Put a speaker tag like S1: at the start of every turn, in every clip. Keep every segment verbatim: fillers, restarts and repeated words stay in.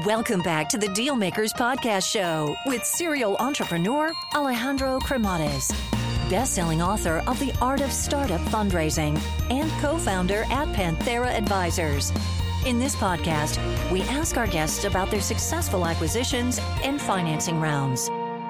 S1: Welcome back to the Dealmakers Podcast Show with serial entrepreneur Alejandro Cremades, best-selling author of The Art of Startup Fundraising and co-founder at Panthera Advisors. In this podcast, we ask our guests about their successful acquisitions and financing rounds.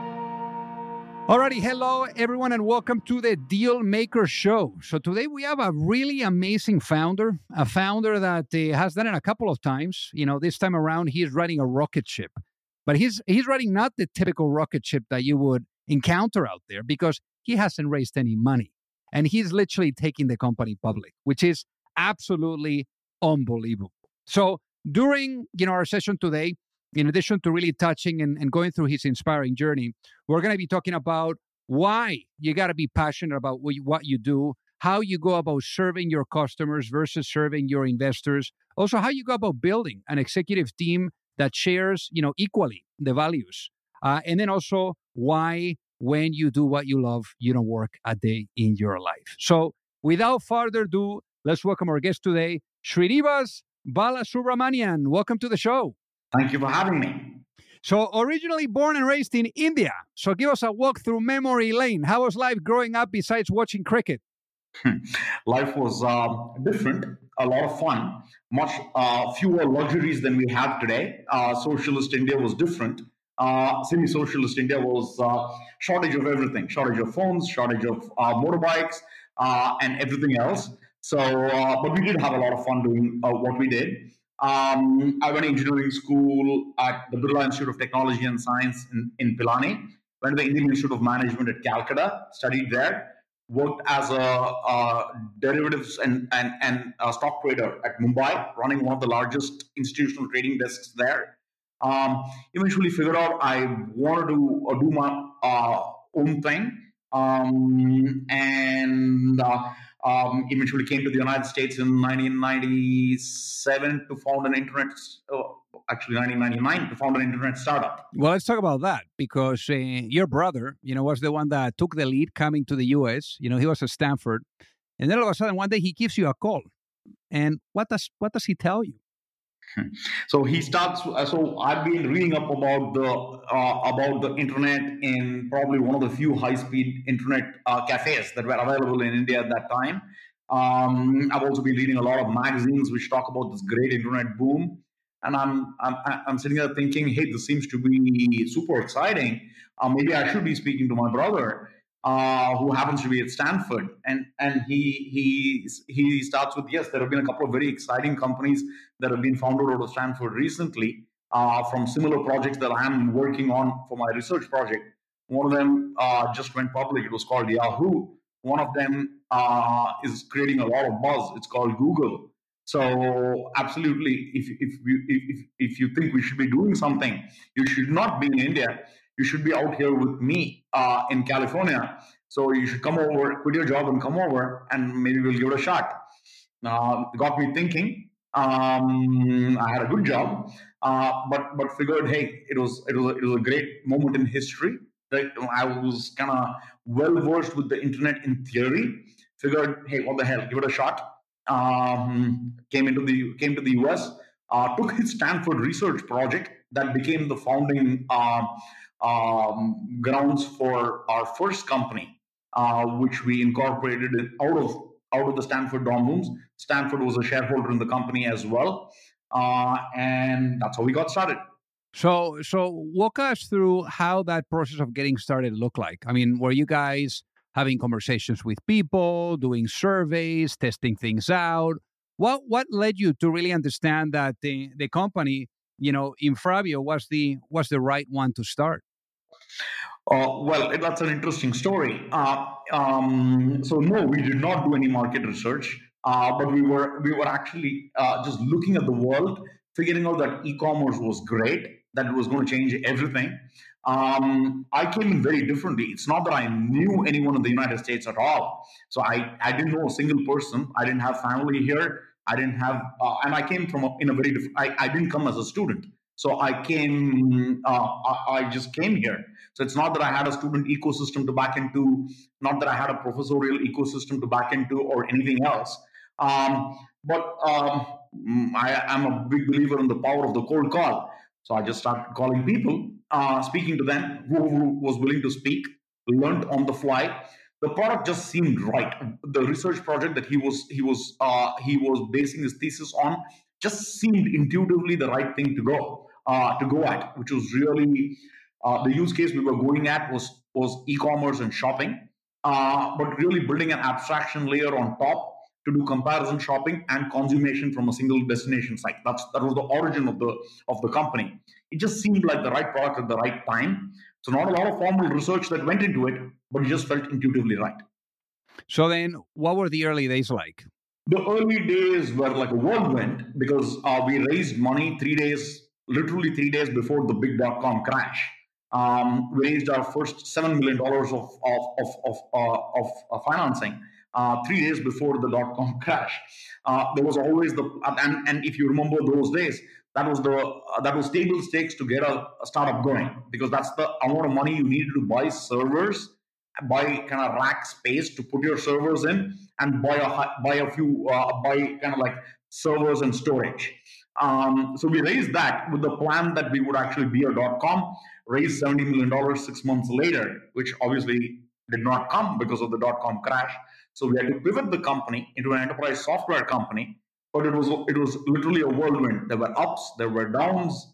S2: Alrighty, hello everyone and welcome to the Dealmaker Show. So today we have a really amazing founder, a founder that uh, has done it a couple of times. You know, this time around he is riding a rocket ship, but he's he's riding not the typical rocket ship that you would encounter out there because he hasn't raised any money. And he's literally taking the company public, which is absolutely unbelievable. So during, you know, our session today, in addition to really touching and, and going through his inspiring journey, we're going to be talking about why you got to be passionate about what you, what you do, how you go about serving your customers versus serving your investors. Also, how you go about building an executive team that shares, you know, equally the values. Uh, and then also why, when you do what you love, you don't work a day in your life. So without further ado, let's welcome our guest today, Srinivas Balasubramanian. Welcome to the show.
S3: Thank you for having me.
S2: So originally born and raised in India. So give us a walk through memory lane. How was life growing up besides watching cricket?
S3: Life was uh, different, a lot of fun, much uh, fewer luxuries than we have today. Uh, socialist India was different. Uh, semi-socialist India was uh, shortage of everything, shortage of phones, shortage of uh, motorbikes, uh, and everything else. So, uh, but we did have a lot of fun doing uh, what we did. Um, I went to engineering school at the Birla Institute of Technology and Science in, in Pilani, went to the Indian Institute of Management at Calcutta, studied there, worked as a, a derivatives and, and, and a stock trader at Mumbai, running one of the largest institutional trading desks there. Um, eventually figured out I wanted to uh, do my uh, own thing, um, and uh, Um, eventually came to the United States in nineteen ninety-seven to found an internet, oh, actually nineteen ninety-nine to found an internet startup.
S2: Well, let's talk about that because uh, your brother, you know, was the one that took the lead coming to the U S. You know, he was at Stanford, and then all of a sudden one day he gives you a call, and what does what does he tell you?
S3: So he starts. Uh, so I've been reading up about the uh, about the internet in probably one of the few high-speed internet uh, cafes that were available in India at that time. Um, I've also been reading a lot of magazines which talk about this great internet boom, and I'm I'm I'm sitting there thinking, hey, this seems to be super exciting. Uh, maybe I should be speaking to my brother, uh, who happens to be at Stanford, and and he he he starts with, yes, there have been a couple of very exciting companies that have been founded out of Stanford recently uh, from similar projects that I'm working on for my research project. One of them uh, just went public. It was called Yahoo. One of them uh, is creating a lot of buzz. It's called Google. So absolutely, if if you if if you think we should be doing something, you should not be in India. You should be out here with me uh, in California. So you should come over, quit your job, and come over, and maybe we'll give it a shot. Uh, it got me thinking. Um, I had a good job, uh, but but figured, hey, it was it was it was a great moment in history. Right? I was kind of well versed with the internet in theory. Figured, hey, what the hell, give it a shot. Um, came into the came to the U S. Uh, took his Stanford research project that became the founding uh, um, grounds for our first company, uh, which we incorporated in, out of out of the Stanford dorm rooms. Stanford was a shareholder in the company as well, uh, and that's how we got started.
S2: So, so walk us through how that process of getting started looked like. I mean, were you guys having conversations with people, doing surveys, testing things out? What what led you to really understand that the, the company, you know, Infravio was the was the right one to start?
S3: Uh, well, that's an interesting story. Uh, um, so no, we did not do any market research, uh, but we were we were actually uh, just looking at the world, figuring out that e-commerce was great, that it was going to change everything. Um, I came in very differently. It's not that I knew anyone in the United States at all. So I, I didn't know a single person. I didn't have family here. I didn't have, uh, and I came from a, in a very different, I, I didn't come as a student. So I came, uh, I, I just came here. So it's not that I had a student ecosystem to back into, not that I had a professorial ecosystem to back into or anything else. Um, but um, I am a big believer in the power of the cold call. So I just started calling people, uh, speaking to them, who, who was willing to speak, learned on the fly. The product just seemed right. The research project that he was he was uh, he was basing his thesis on just seemed intuitively the right thing to go uh, to go at, which was really uh, the use case we were going at was was e-commerce and shopping, uh, but really building an abstraction layer on top to do comparison shopping and consummation from a single destination site. That's that was the origin of the of the company. It just seemed like the right product at the right time. So not a lot of formal research that went into it, but it just felt intuitively right.
S2: So then, what were the early days like?
S3: The early days were like a whirlwind because uh, we raised money three days, literally three days before the big dot-com crash. Um, we raised our first seven million dollars of of of of, uh, of uh, financing uh, three days before the dot-com crash. Uh, there was always the and and if you remember those days, that was the uh, that was table stakes to get a, a startup going, because that's the amount of money you needed to buy servers, buy kind of rack space to put your servers in, and buy a buy a few uh, buy kind of like servers and storage. Um, so we raised that with the plan that we would actually be a dot com, raised seventy million dollars six months later, which obviously did not come because of the dot com crash. So we had to pivot the company into an enterprise software company. But it was it was literally a whirlwind. There were ups, there were downs.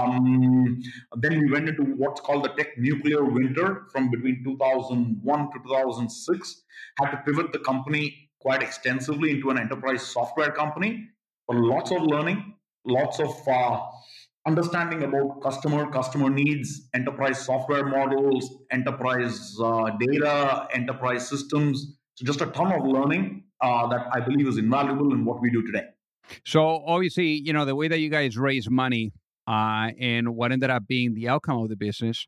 S3: Um, then we went into what's called the tech nuclear winter from between two thousand one to two thousand six. Had to pivot the company quite extensively into an enterprise software company. But lots of learning, lots of uh, understanding about customer, customer needs, enterprise software models, enterprise uh, data, enterprise systems. So just a ton of learning. Uh, that I believe is invaluable in what we do today.
S2: So obviously, you know, the way that you guys raise money uh, and what ended up being the outcome of the business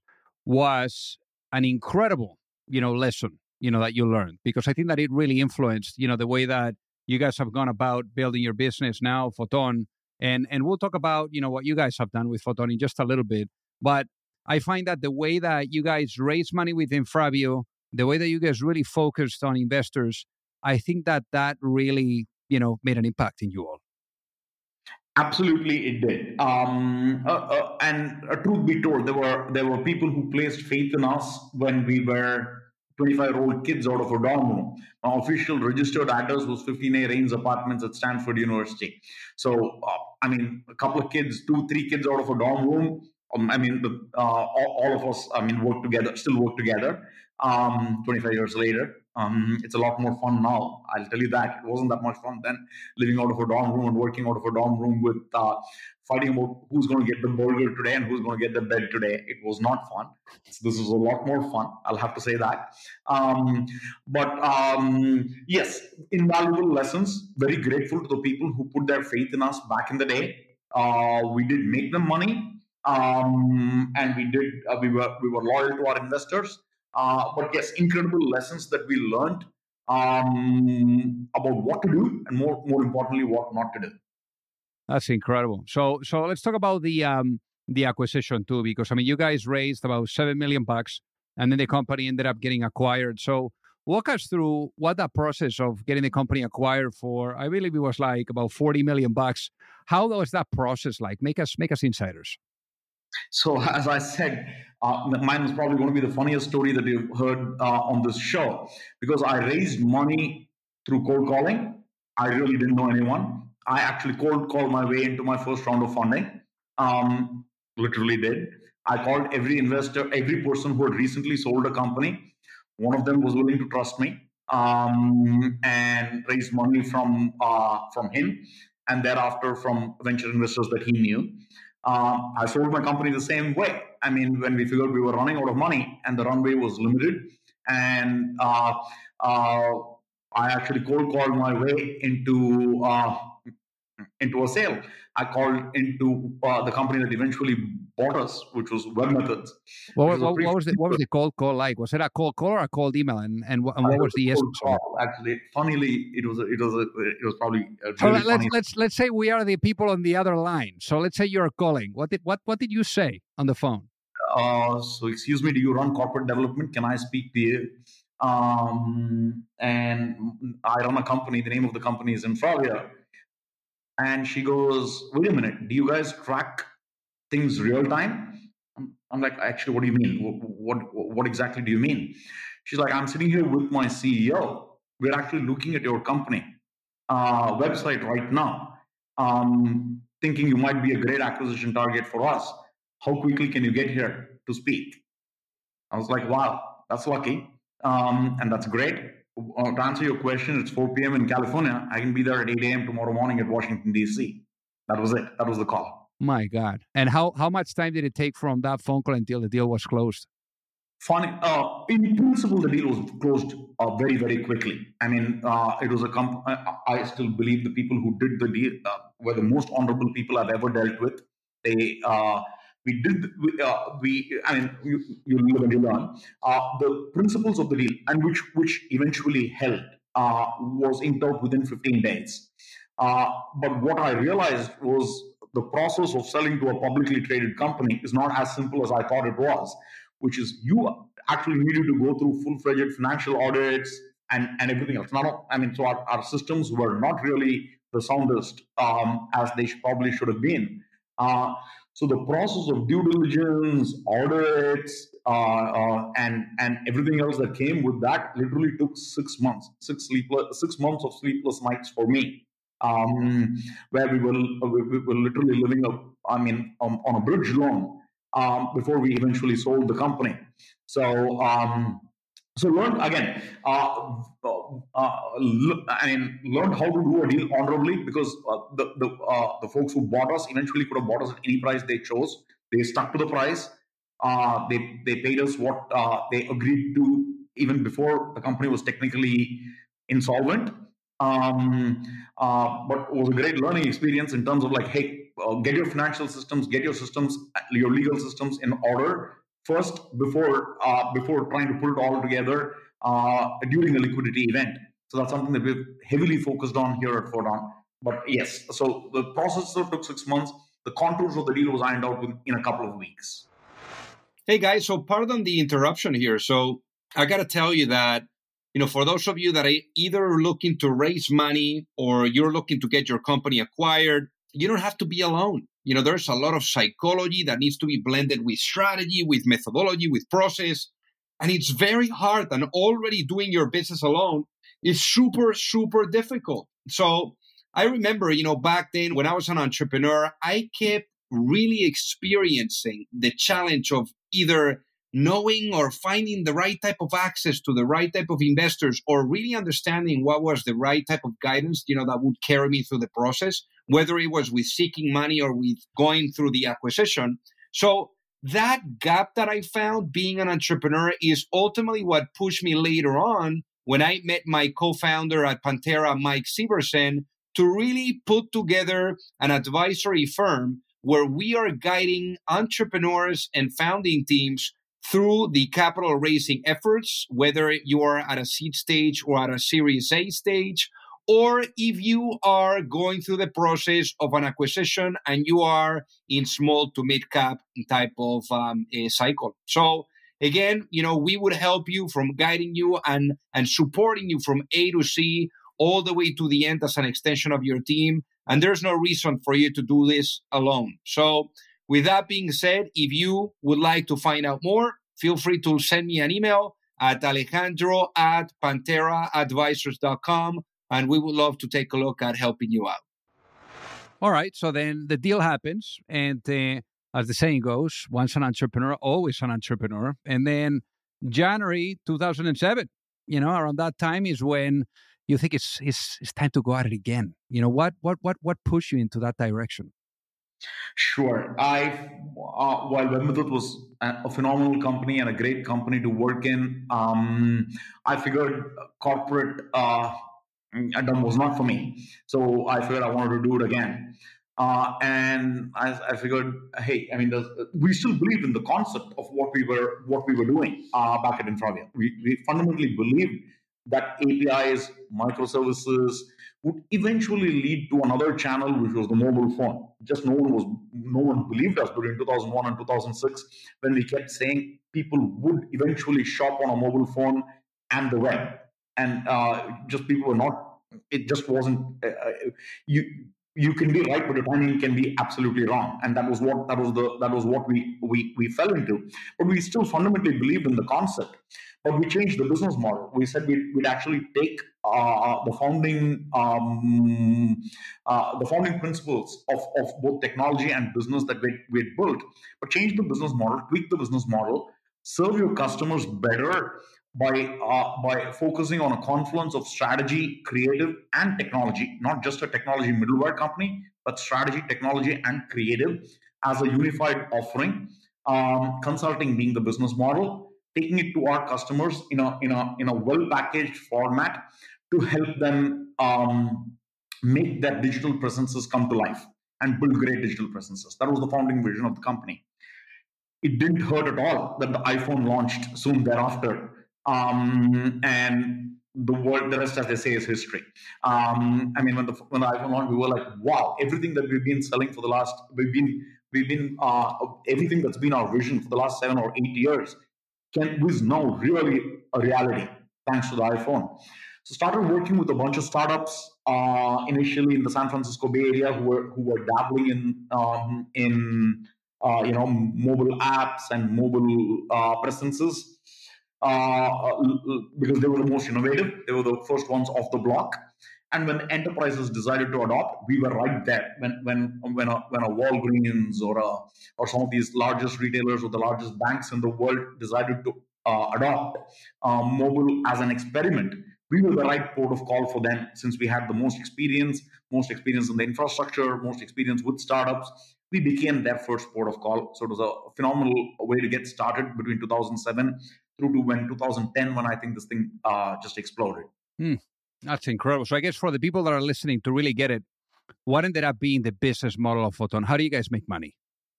S2: was an incredible, you know, lesson, you know, that you learned, because I think that it really influenced, you know, the way that you guys have gone about building your business now, Photon. And, and we'll talk about, you know, what you guys have done with Photon in just a little bit. But I find that the way that you guys raise money with InfraView, the way that you guys really focused on investors, I think that that really, you know, made an impact in you all.
S3: Absolutely, it did. Um, uh, uh, and uh, truth be told, there were there were people who placed faith in us when we were twenty-five-year-old kids out of a dorm room. Our official registered address was fifteen A Raines Apartments at Stanford University. So, uh, I mean, a couple of kids, two, three kids out of a dorm room. Um, I mean, the, uh, all, all of us, I mean, work together, still work together. Um, twenty-five years later. Um, it's a lot more fun now. I'll tell you that. It wasn't that much fun then, living out of a dorm room and working out of a dorm room with uh, fighting about who's going to get the burger today and who's going to get the bed today. It was not fun. So this was a lot more fun. I'll have to say that. Um, but um, yes, invaluable lessons. Very grateful to the people who put their faith in us back in the day. Uh, we did make them money, um, and we did. Uh, we were we were loyal to our investors. Uh, but yes, incredible lessons that we learned um, about what to do, and more more importantly, what not to do.
S2: That's incredible. So so let's talk about the um, the acquisition too, because I mean, you guys raised about seven million bucks, and then the company ended up getting acquired. So walk us through what that process of getting the company acquired for. I believe it was like about forty million bucks. How was that process like? Make us make us insiders.
S3: So as I said, uh, mine was probably going to be the funniest story that you've heard uh, on this show, because I raised money through cold calling. I really didn't know anyone. I actually cold called my way into my first round of funding. Um, literally did. I called every investor, every person who had recently sold a company. One of them was willing to trust me um, and raised money from uh, from him, and thereafter from venture investors that he knew. Um, I sold my company the same way. I mean, when we figured we were running out of money and the runway was limited, and uh, uh, I actually cold called my way into uh, into a sale. I called into uh, the company that eventually bought us, which was WebMethods.
S2: What, what, what, what was the what was the cold call like? Was it a cold call or a cold email? And and, what, and what was, was the essence?
S3: Actually, funnily, it was a, it was a, it was probably a really
S2: so let's
S3: funny.
S2: let's let's say we are the people on the other line. So let's say you're calling. What did what what did you say on the phone?
S3: Uh, so excuse me, do you run corporate development? Can I speak to you? Um, and I run a company. The name of the company is InfraView. And she goes, wait a minute, do you guys track things real time. I'm, I'm like, actually, what do you mean? What, what what exactly do you mean? She's like, I'm sitting here with my C E O. We're actually looking at your company uh, website right now, um, thinking you might be a great acquisition target for us. How quickly can you get here to speak? I was like, wow, that's lucky. Um, and that's great. Uh, to answer your question, it's four p.m. in California. I can be there at eight a.m. tomorrow morning at Washington, D C. That was it. That was the call.
S2: My God. And how, how much time did it take from that phone call until the deal was closed?
S3: Funny. Uh, in principle, the deal was closed uh, very, very quickly. I mean, uh, it was a comp- I, I still believe the people who did the deal uh, were the most honorable people I've ever dealt with. They... Uh, We did, uh, we, I mean, you, you live and you learn. Uh, the principles of the deal, and which which eventually held, uh, was inked out within fifteen days. Uh, but what I realized was the process of selling to a publicly traded company is not as simple as I thought it was, which is you actually needed to go through full-fledged financial audits and, and everything else. Not, I mean, so our, our systems were not really the soundest um, as they probably should have been. Uh, So the process of due diligence, audits, uh, uh, and and everything else that came with that literally took six months, six sleepless, six months of sleepless nights for me, um, where we were we were literally living up, I mean, um, on a bridge loan um, before we eventually sold the company. So. Um, So learned again. Uh, uh, I mean, learned how to do a deal honorably because uh, the the uh, the folks who bought us eventually could have bought us at any price they chose. They stuck to the price. Uh, they they paid us what uh, they agreed to even before the company was technically insolvent. Um, uh, but it was a great learning experience in terms of like, hey, uh, get your financial systems, get your systems, your legal systems in order first before uh, before trying to put it all together uh, during a liquidity event. So that's something that we've heavily focused on here at Fordon. But yes, so the process took six months. The contours of the deal was ironed out in a couple of weeks.
S4: Hey guys, so pardon the interruption here. So I got to tell you that, you know, for those of you that are either looking to raise money or you're looking to get your company acquired, you don't have to be alone. You know, there's a lot of psychology that needs to be blended with strategy, with methodology, with process. And it's very hard. And already doing your business alone is super, super difficult. So I remember, you know, back then when I was an entrepreneur, I kept really experiencing the challenge of either knowing or finding the right type of access to the right type of investors or really understanding what was the right type of guidance, you know, that would carry me through the process, whether it was with seeking money or with going through the acquisition. So that gap that I found being an entrepreneur is ultimately what pushed me later on when I met my co-founder at Pantera, Mike Severson, to really put together an advisory firm where we are guiding entrepreneurs and founding teams through the capital raising efforts, whether you are at a seed stage or at a Series A stage, or if you are going through the process of an acquisition and you are in small to mid cap type of um, a cycle. So again, you know, we would help you from guiding you and, and supporting you from A to C all the way to the end as an extension of your team. And there's no reason for you to do this alone. So with that being said, if you would like to find out more, feel free to send me an email at alejandro at pantera advisors dot com, and we would love to take a look at helping you out.
S2: All right. So then the deal happens, and uh, as the saying goes, once an entrepreneur, always an entrepreneur. And then January two thousand seven, you know, around that time is when you think it's it's it's time to go at it again. You know, what what what what pushed you into that direction?
S3: Sure. I, uh, while Webmethod was a, a phenomenal company and a great company to work in, um, I figured corporate uh, was not for me. So I figured I wanted to do it again. Uh, and I, I figured, hey, I mean, we still believe in the concept of what we were what we were doing uh, back at Intravia. We, we fundamentally believed that A P Is, microservices, would eventually lead to another channel, which was the mobile phone. Just no one was, no one believed us during two thousand one and two thousand six when we kept saying people would eventually shop on a mobile phone and the web, and uh, just people were not. It just wasn't. Uh, you you can be right, but the timing can be absolutely wrong, and that was what that was the that was what we we we fell into. But we still fundamentally believed in the concept, but we changed the business model. We said we'd, we'd actually take uh, the founding um, uh, the founding principles of, of both technology and business that we we had built, but change the business model, tweak the business model, serve your customers better by uh, by focusing on a confluence of strategy, creative, and technology, not just a technology middleware company, but strategy, technology, and creative as a unified offering. Um, consulting being the business model, taking it to our customers in a in a in a well packaged format to help them um, make their digital presences come to life and build great digital presences. That was the founding vision of the company. It didn't hurt at all that the iPhone launched soon thereafter. Um, and the world, the rest, as they say, is history. Um, I mean, when the when the iPhone launched, we were like, "Wow! Everything that we've been selling for the last, we've been, we've been, uh, everything that's been our vision for the last seven or eight years, can is now really a reality thanks to the iPhone." So, started working with a bunch of startups uh, initially in the San Francisco Bay Area who were who were dabbling in um, in uh, you know mobile apps and mobile uh, presences. Uh, because they were the most innovative, they were the first ones off the block. And when enterprises decided to adopt, we were right there. When when when a when a Walgreens or a or some of these largest retailers or the largest banks in the world decided to uh, adopt uh, mobile as an experiment, we were the right port of call for them, since we had the most experience, most experience in the infrastructure, most experience with startups. We became their first port of call. So it was a phenomenal way to get started between two thousand seven through to when two thousand ten, when I think this thing uh, just exploded.
S2: Hmm. That's incredible. So I guess for the people that are listening to really get it, what ended up being the business model of Photon? How do you guys make money?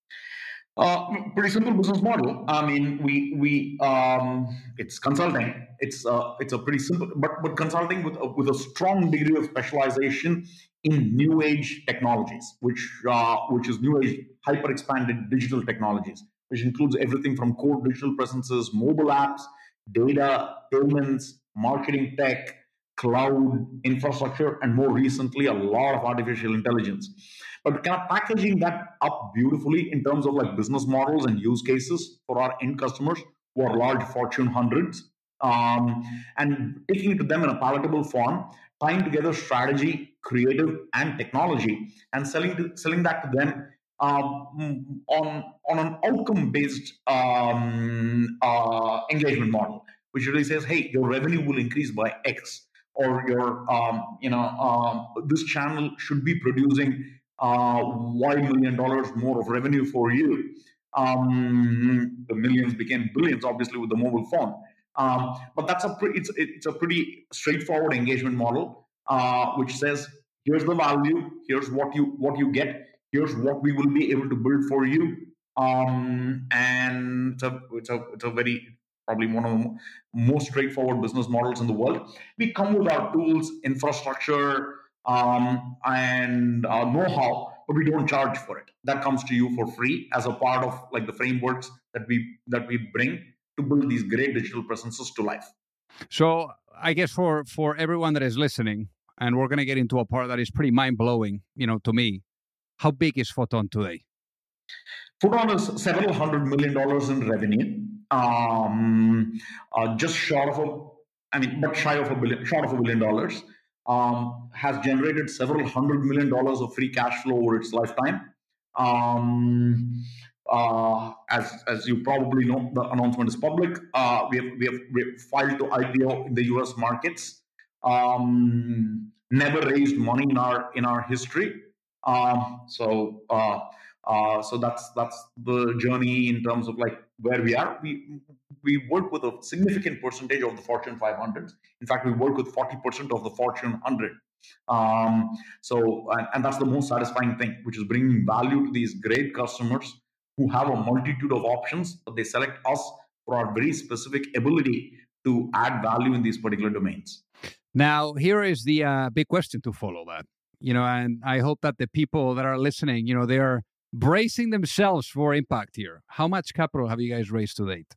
S3: Uh, pretty simple business model. I mean, we we um, it's consulting. It's uh, it's a pretty simple, but but consulting with a, with a strong degree of specialization in new age technologies, which uh, which is new age hyper expanded digital technologies, which includes everything from core digital presences, mobile apps, data, payments, marketing tech, cloud infrastructure, and more recently, a lot of artificial intelligence. But kind of packaging that up beautifully in terms of like business models and use cases for our end customers who are large Fortune hundreds, um, and taking it to them in a palatable form, tying together strategy, creative, and technology, and selling to, selling that to them um, on on an outcome based um, uh, engagement model, which really says, hey, your revenue will increase by X, or your um, you know um, this channel should be producing uh, Y million dollars more of revenue for you. Um, the millions became billions, obviously, with the mobile phone. Um, but that's a pre- it's it's a pretty straightforward engagement model, uh, which says, here's the value, here's what you what you get, here's what we will be able to build for you, um, and it's a it's a it's a very probably one of the most straightforward business models in the world. We come with our tools, infrastructure, um, and uh, know-how, but we don't charge for it. That comes to you for free as a part of like the frameworks that we that we bring to build these great digital presences to life.
S2: So I guess for for everyone that is listening, and we're going to get into a part that is pretty mind-blowing, you know, to me, how big is Photon today?
S3: Photon is several hundred million dollars in revenue. Um, uh, just short of a, I mean, but shy of a billion, short of a billion dollars. Um, has generated several hundred million dollars of free cash flow over its lifetime. Um, uh, as as you probably know, the announcement is public. Uh, we have we have we have filed to I P O in the U S markets. Um, never raised money in our in our history. Um, so. Uh, Uh, so that's that's the journey in terms of like where we are. We we work with a significant percentage of the Fortune five hundred. In fact, we work with forty percent of the Fortune one hundred. Um, so and, and that's the most satisfying thing, which is bringing value to these great customers who have a multitude of options, but they select us for our very specific ability to add value in these particular domains.
S2: Now, here is the uh, big question to follow that. You know, and I hope that the people that are listening, you know, they are bracing themselves for impact here. How much capital have you guys raised to date?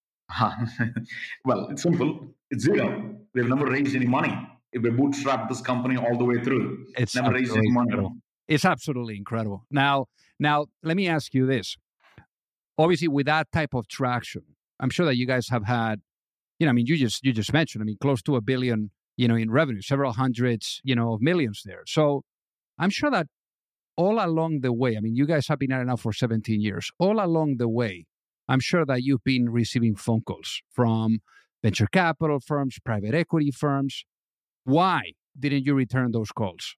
S3: Well, it's simple. It's zero. We've never raised any money. We bootstrapped this company all the way through.
S2: It's
S3: never raised any money.
S2: It's absolutely incredible. Now, now let me ask you this. Obviously, with that type of traction, I'm sure that you guys have had, you know, I mean, you just you just mentioned, I mean, close to a billion, you know, in revenue, several hundreds, you know, of millions there. So I'm sure that all along the way, I mean, you guys have been at it now for seventeen years. All along the way, I'm sure that you've been receiving phone calls from venture capital firms, private equity firms. Why didn't you return those calls?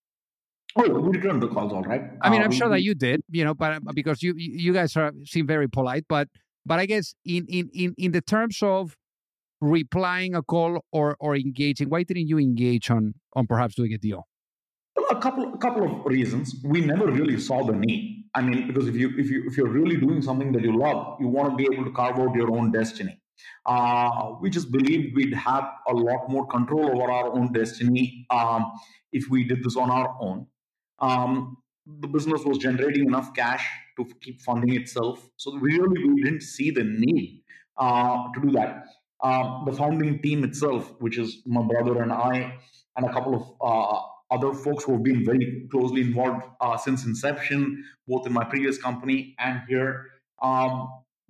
S3: Oh, we returned the calls, all right.
S2: I mean,
S3: Uh,
S2: I'm
S3: we-
S2: sure that
S3: we-
S2: you did, you know, but because you you guys are seem very polite, but but I guess in in in, in the terms of replying a call or or engaging, why didn't you engage on on perhaps doing a deal?
S3: Well, a couple a couple of reasons. We never really saw the need. I mean, because if you if you if you're really doing something that you love, you want to be able to carve out your own destiny. Uh, we just believed we'd have a lot more control over our own destiny um, if we did this on our own. Um, the business was generating enough cash to keep funding itself, so we really we didn't see the need uh, to do that. Uh, the founding team itself, which is my brother and I, and a couple of uh, other folks who have been very closely involved uh, since inception, both in my previous company and here. Um,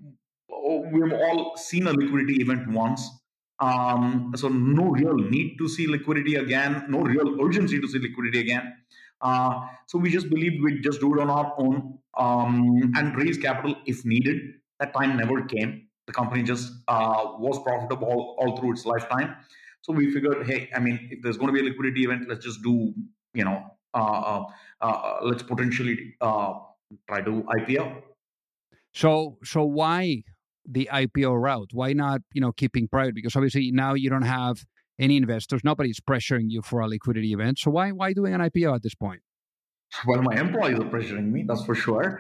S3: we've all seen a liquidity event once. Um, so no real need to see liquidity again, no real urgency to see liquidity again. Uh, so we just believed we'd just do it on our own um, and raise capital if needed. That time never came. The company just uh, was profitable all, all through its lifetime. So we figured, hey, I mean, if there's going to be a liquidity event, let's just do, you know, uh, uh, uh, let's potentially uh, try to I P O.
S2: So so why the I P O route? Why not, you know, keeping private? Because obviously now you don't have any investors. Nobody's pressuring you for a liquidity event. So why why doing an I P O at this point?
S3: Well, my employees are pressuring me, that's for sure.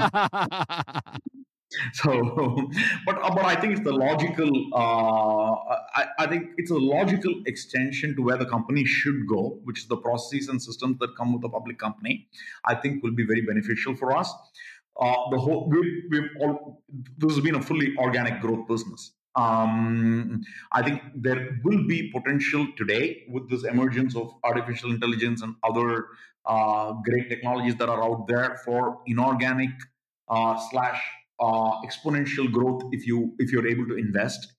S3: So, but uh, but I think it's the logical. Uh, I, I think it's a logical extension to where the company should go, which is the processes and systems that come with a public company. I think will be very beneficial for us. Uh, the whole we, we've all this has been a fully organic growth business. Um, I think there will be potential today with this emergence of artificial intelligence and other uh, great technologies that are out there for inorganic uh, slash uh, exponential growth if you if you're able to invest.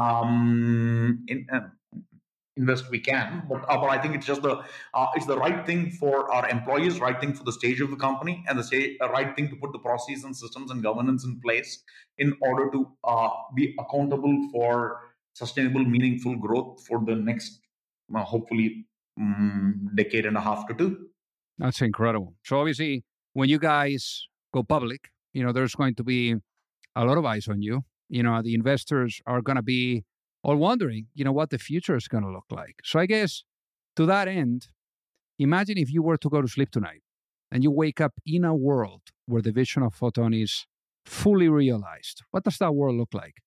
S3: Um, in, uh, invest we can, but uh, but I think it's just the uh, it's the right thing for our employees, right thing for the stage of the company, and the stage, uh, right thing to put the processes and systems and governance in place in order to uh, be accountable for sustainable, meaningful growth for the next, uh, hopefully, um, decade and a half to two.
S2: That's incredible. So obviously, when you guys go public, you know, there's going to be a lot of eyes on you. You know, the investors are going to be all wondering, you know, what the future is going to look like. So I guess to that end, imagine if you were to go to sleep tonight and you wake up in a world where the vision of Photon is fully realized. What does that world look like?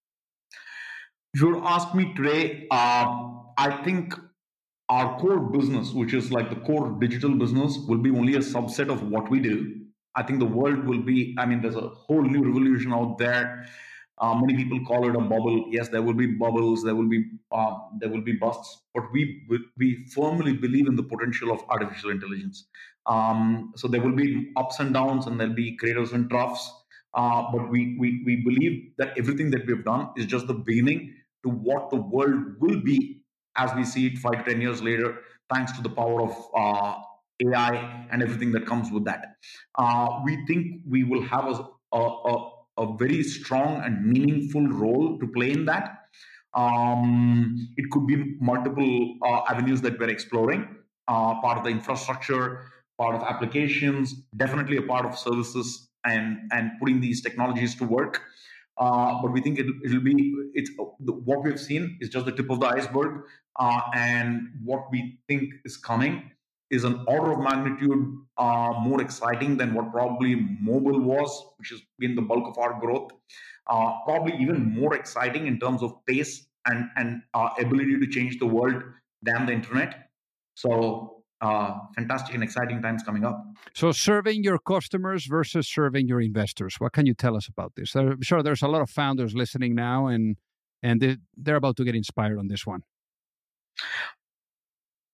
S3: If you ask me today, uh, I think our core business, which is like the core digital business, will be only a subset of what we do. I think the world will be, I mean, there's a whole new revolution out there. Uh, many people call it a bubble. Yes, there will be bubbles, there will be uh, there will be busts, but we we firmly believe in the potential of artificial intelligence. Um, so there will be ups and downs, and there'll be craters and troughs. Uh, but we, we we believe that everything that we've done is just the beginning to what the world will be as we see it five to ten years later, thanks to the power of uh, A I and everything that comes with that. Uh, we think we will have a, a, a a very strong and meaningful role to play in that. Um, it could be multiple uh, avenues that we're exploring, uh, part of the infrastructure, part of applications, definitely a part of services and, and putting these technologies to work. Uh, but we think it, it'll be, it's what we've seen is just the tip of the iceberg. Uh, and what we think is coming is an order of magnitude uh, more exciting than what probably mobile was, which has been the bulk of our growth. Uh, probably even more exciting in terms of pace and, and uh, ability to change the world than the internet. So uh, fantastic and exciting times coming up.
S2: So serving your customers versus serving your investors. What can you tell us about this? I'm sure there's a lot of founders listening now, and, and they're about to get inspired on this one.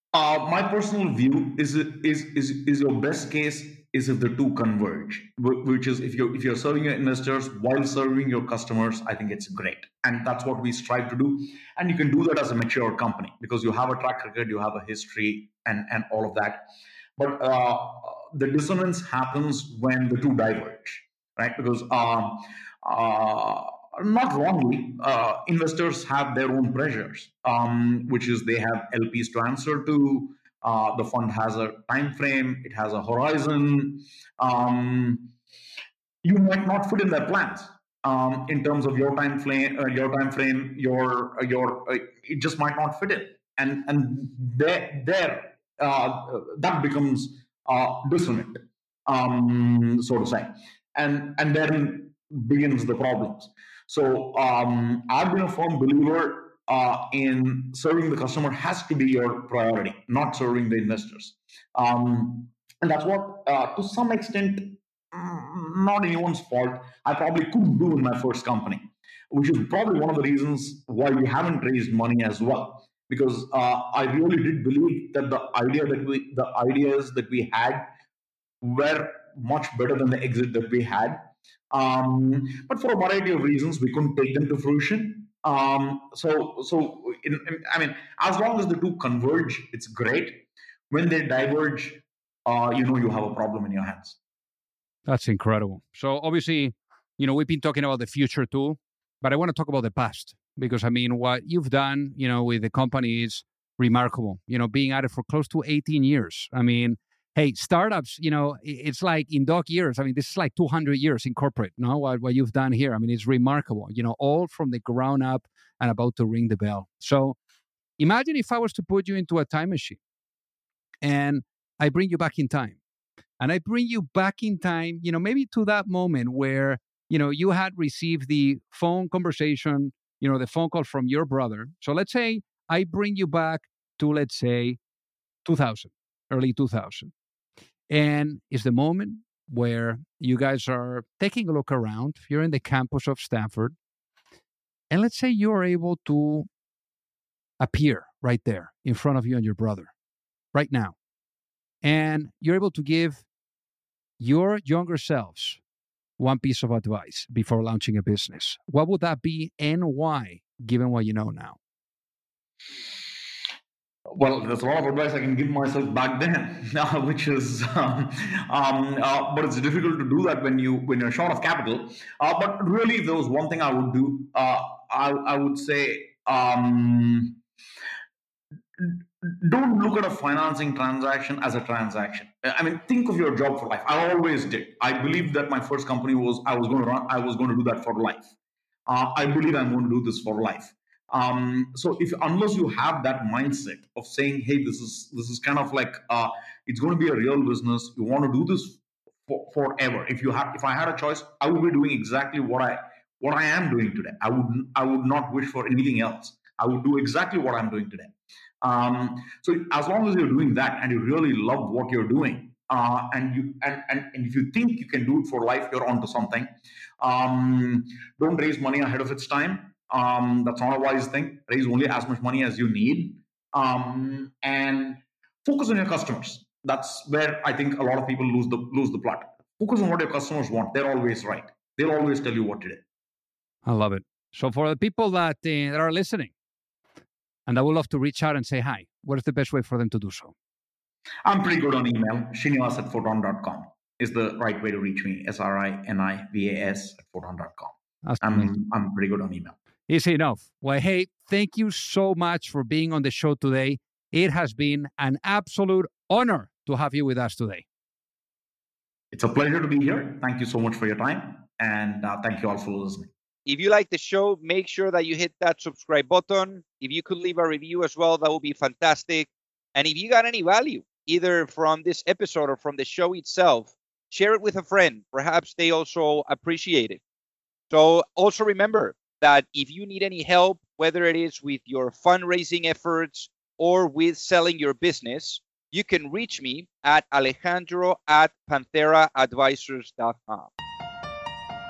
S3: Uh, my personal view is is is is your best case is if the two converge, wh- which is if you're if you're serving your investors while serving your customers. I think it's great, and that's what we strive to do. And you can do that as a mature company because you have a track record, you have a history, and and all of that. But uh, the dissonance happens when the two diverge, right? Because um, uh, not wrongly, uh, investors have their own pressures, um, which is they have L Ps to answer to. Uh, the fund has a time frame, it has a horizon. Um, you might not fit in their plans um, in terms of your time frame, uh, your time frame, your uh, your uh, it just might not fit in, and and there there uh, that becomes uh, dissonant, um, so to say, and and then begins the problems. So um, I've been a firm believer uh, in serving the customer has to be your priority, not serving the investors. Um, and that's what, uh, to some extent, mm, not anyone's fault, I probably couldn't do in my first company, which is probably one of the reasons why we haven't raised money as well. Because uh, I really did believe that the idea that we, the ideas that we had were much better than the exit that we had. Um, but for a variety of reasons, we couldn't take them to fruition. Um, so, so in, in, I mean, as long as the two converge, it's great. When they diverge, uh, you know you have a problem in your hands.
S2: That's incredible. So obviously, you know, we've been talking about the future too, but I want to talk about the past because I mean, what you've done, you know, with the company is remarkable. You know, being at it for close to eighteen years. I mean, hey, startups, you know, it's like in dog years. I mean, this is like two hundred years in corporate, no? What, what you've done here. I mean, it's remarkable, you know, all from the ground up and about to ring the bell. So imagine if I was to put you into a time machine and I bring you back in time and I bring you back in time, you know, maybe to that moment where, you know, you had received the phone conversation, you know, the phone call from your brother. So let's say I bring you back to, let's say, two thousand, early two thousand. And it's the moment where you guys are taking a look around. You're in the campus of Stanford. And let's say you're able to appear right there in front of you and your brother right now. And you're able to give your younger selves one piece of advice before launching a business. What would that be and why, given what you know now?
S3: Well, there's a lot of advice I can give myself back then, uh, which is, um, um, uh, but it's difficult to do that when you when you're short of capital. Uh, but really, if there was one thing I would do, uh, I, I would say, um, don't look at a financing transaction as a transaction. I mean, think of your job for life. I always did. I believed that my first company was I was going to run. I was going to do that for life. Uh, I believe I'm going to do this for life. Um, so if unless you have that mindset of saying, "Hey, this is this is kind of like uh, it's going to be a real business. You want to do this for, forever." If you have, if I had a choice, I would be doing exactly what I what I am doing today. I would I would not wish for anything else. I would do exactly what I'm doing today. Um, so as long as you're doing that and you really love what you're doing, uh, and you and, and and if you think you can do it for life, you're onto something. Um, don't raise money ahead of its time. Um, that's not a wise thing. Raise only as much money as you need, um, and focus on your customers. That's where I think a lot of people lose the lose the plot. Focus on what your customers want. They're always right. They'll always tell you what to do.
S2: I love it. So for the people that, uh, that are listening, and I would love to reach out and say hi, what is the best way for them to do so?
S3: I'm pretty good on email. Srinivas at photon dot com is the right way to reach me. S R I N I V A S at photon dot com. I'm, I'm pretty good on email.
S2: Easy enough. Well, hey, thank you so much for being on the show today. It has been an absolute honor to have you with us today.
S3: It's a pleasure to be here. Thank you so much for your time. And uh, thank you all for listening.
S5: If you like the show, make sure that you hit that subscribe button. If you could leave a review as well, that would be fantastic. And if you got any value, either from this episode or from the show itself, share it with a friend. Perhaps they also appreciate it. So also remember that if you need any help, whether it is with your fundraising efforts or with selling your business, you can reach me at Alejandro at Panthera Advisors dot com.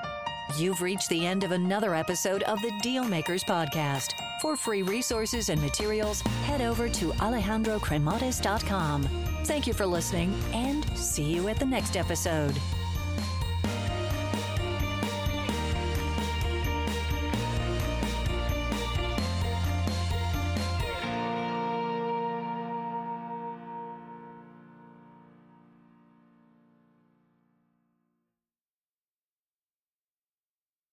S1: You've reached the end of another episode of the Dealmakers Podcast. For free resources and materials, head over to alejandro cremades dot com. Thank you for listening, and see you at the next episode.